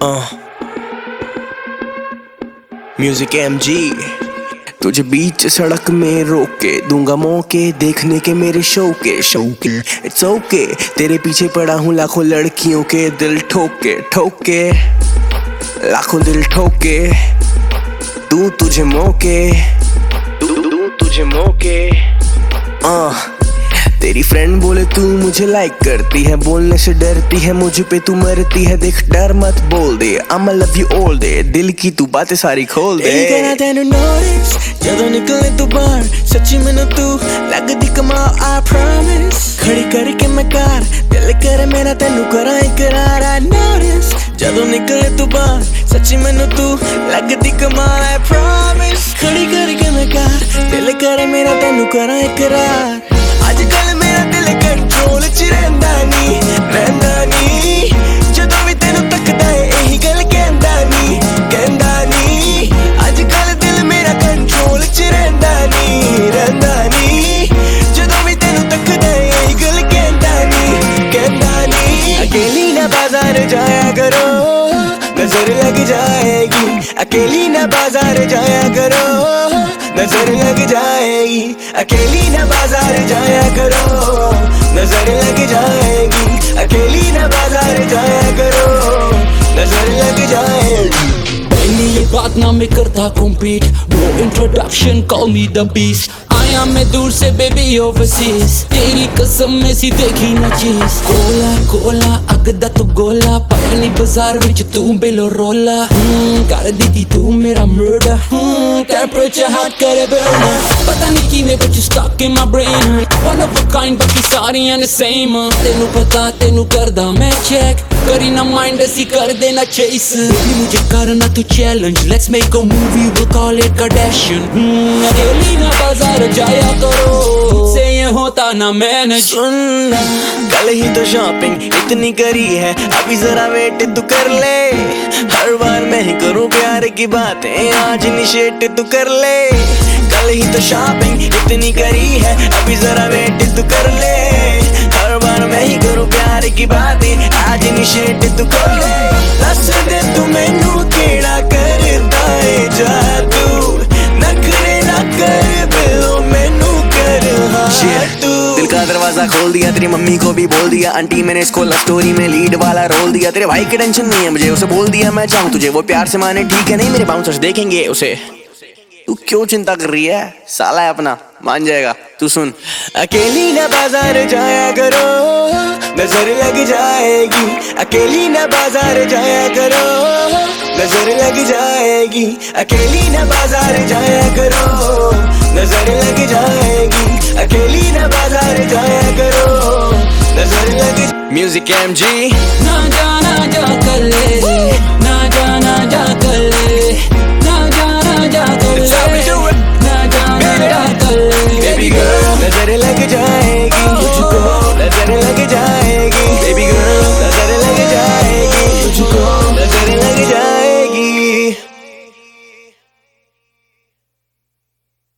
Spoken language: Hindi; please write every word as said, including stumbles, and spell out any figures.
म्यूजिक एम जी। तुझे बीच सड़क में रोक के दूंगा मौके देखने के मेरे शौके शौके इट्स ओके। तेरे पीछे पड़ा हूँ लाखों लड़कियों के दिल ठोके ठोके, लाखों दिल ठोके। तू तुझे मौके तू तू तुझे मौके आ तेरी फ्रेंड बोले तू मुझे लाइक करती है, बोलने से डरती है मुझ पे तू मरती है। देख डर मत बोल दे, I'ma love you all day। दिल की तू बातें सारी खोल दे। ਜਦੋਂ ਨਿਕਲੇ ਤੂੰ ਬਾਹਰ ਸੱਚੀ ਮੈਨੂੰ ਤੂੰ ਲੱਗਦੀ ਕਮਾਲ I promise। ਖੜੀ ਕਰਕੇ ਮੈਂ ਕਾਰ ਦਿਲ ਕਰੇ ਮੇਰਾ ਤੈਨੂੰ ਕਰਾਂ ਇਕਰਾਰ I notice। ਜਦੋਂ ਨਿਕਲੇ ਤੂੰ ਬਾਹਰ ਸੱਚੀ ਮੈਨੂੰ ਤੂੰ ਲੱਗਦੀ ਕਮਾਲ I promise। ਖੜੀ ਕਰਕੇ ਮੈਂ ਕਾਰ ਦਿਲ ਕਰੇ ਮੇਰਾ ਤੈਨੂੰ ਕਰਾਂ ਇਕਰਾਰ। ਅੱਜ ਕੱਲ ਮੇਰਾ ਦਿਲ ਕੰਟਰੋਲ ਚ ਰਹਿੰਦਾ ਨਹੀਂ ਰਹਿੰਦਾ ਨਹੀਂ, ਜਦੋਂ ਵੀ ਤੈਨੂੰ ਤੱਕਦਾ ਏ ਇਹੀ ਗੱਲ ਕਹਿੰਦਾ ਨਹੀਂ ਕਹਿੰਦਾ ਨਹੀਂ। ਅੱਜ ਕੱਲ ਦਿਲ ਮੇਰਾ ਕੰਟਰੋਲ ਚ ਰਹਿੰਦਾ ਨਹੀਂ ਰਹਿੰਦਾ ਨਹੀਂ, ਜਦੋਂ ਵੀ ਤੈਨੂੰ ਤੱਕਦਾ ਏ ਇਹੀ ਗੱਲ ਕਹਿੰਦਾ ਨਹੀਂ ਕਹਿੰਦਾ ਨਹੀਂ। ਅਕੇਲੀ ਨਾ ਬਾਜ਼ਾਰ ਜਾਇਆ ਕਰੋ नजर लग जाएगी, अकेली ना बाजार जाया करो नजर लग जाएगी। अकेली ना बाजार जाया करो नजर लग जाएगी, अकेली ना बाजार जाया करो नजर लग जाएगी। पहली ये बात ना मैं करता compete, no introduction call me the beast। आया मैं दूर से बेबी overseas, तेरी कसम में सी देखी ना चीज। कोला कोला अगदा तू गोला पहली बाजार विच तू बेलो रोला। कर दी तू मेरा murder, temperature hot करे burner। पता नहीं किने but you stuck in my brain, one of a kind बाकी सारी and the same। तेनू पता तेनू करदा मैं check, करी ना mind ऐसी कर देना chase। Baby मुझे करना तू challenge, let's make a movie we'll call it Kardashian। अकेली ना बाजार जाया करो से ये होता ना मैनेज। सुनना कल ही तो शॉपिंग इतनी करी है, अभी जरा वेट तू कर ले। हर बार मैं ही करूँ प्यार की बातें, आज इनिशिएट तू कर ले। कल ही तो शॉपिंग इतनी करी है, अभी जरा वेट तू कर ले। हर बार मैं ही करूँ प्यार की बातें, आज इनिशिएट तू कर ले। दस दे तू मैनू केड़ा करदा है जादू, नखरे ना कर बिलो मैनू कर हाँ तू। दिल का दरवाजा खोल दिया, तेरी मम्मी को भी बोल दिया, आंटी मैंने इसको लव स्टोरी में लीड वाला रोल दिया। तेरे भाई की टेंशन नहीं है मुझे, उसे बोल दिया मैं चाहूँ तुझे वो प्यार से माने ठीक है नहीं, मेरे बाउंसर्स देखेंगे उसे। तू क्यों चिंता कर रही है, साला है अपना मान जाएगा। तू सुन अकेली ना बाजार जाया करो नजर लग जाएगी, अकेली ना बाजार जाया करो नजर लग जाएगी। अकेली ना बाजार जाया करो नजर लग जाएगी, अकेली ना बाजार जाया करो नजर लग। Music M G. ना जाना जा कर ले